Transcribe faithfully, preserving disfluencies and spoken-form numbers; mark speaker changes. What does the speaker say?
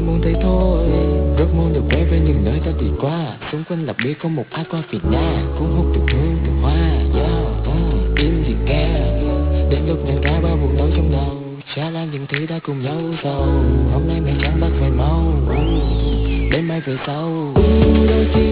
Speaker 1: muốn thấy thôi. Rất muốn được quay về những nơi ta đi qua, xung quanh lặp đi không một ai qua Việt Nam. Cuốn hút từ hương từ hoa, yeah, uh, im thì nghe. Đến lúc nhận ra bao buồn đau trong đầu, trả lại những thứ đã cùng nhau rồi. Hôm nay mẹ chẳng bắt về mau, uh, đến mai về sau. Uh, đôi khi